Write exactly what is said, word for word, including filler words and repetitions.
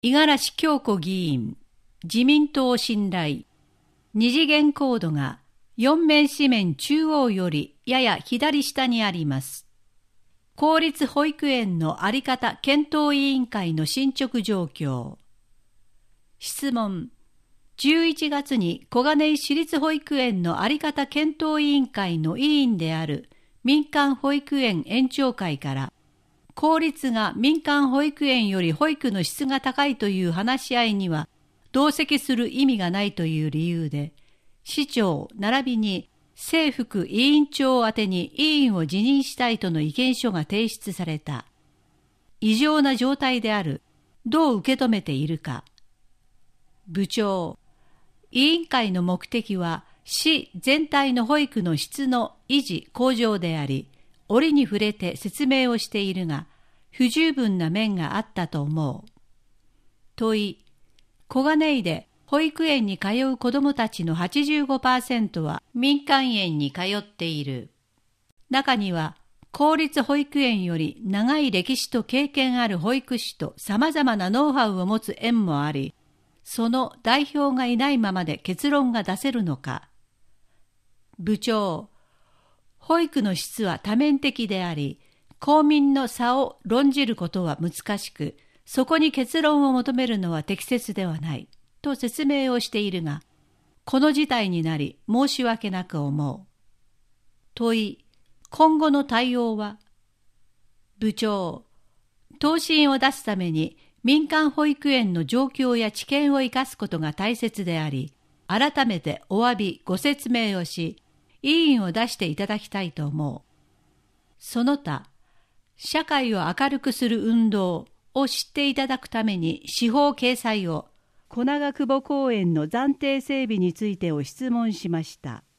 五十嵐恭子議員、自民党信頼。二次元コードがよん面紙面中央よりやや左下にあります。公立保育園のあり方検討委員会の進捗状況。質問。じゅういちがつに小金井市立保育園のあり方検討委員会の委員である民間保育園園長会から、公立が民間保育園より保育の質が高いという話し合いには同席する意味がないという理由で、市長並びに正副委員長宛てに委員を辞任したいとの意見書が提出された。異常な状態である。どう受け止めているか。部長。委員会の目的は市全体の保育の質の維持向上であり、折に触れて説明をしているが、不十分な面があったと思う。問い。小金井で保育園に通う子どもたちの はちじゅうごパーセント は民間園に通っている。中には公立保育園より長い歴史と経験ある保育士と様々なノウハウを持つ園もあり、その代表がいないままで結論が出せるのか。部長。保育の質は多面的であり、公民の差を論じることは難しく、そこに結論を求めるのは適切ではない、と説明をしているが、この事態になり申し訳なく思う。問い。今後の対応は。部長。答申を出すために民間保育園の状況や知見を生かすことが大切であり、改めてお詫びご説明をし、委員を出していただきたいと思う。その他、社会を明るくする運動を知っていただくために司法掲載を、小長久保公園の暫定整備についてを質問しました。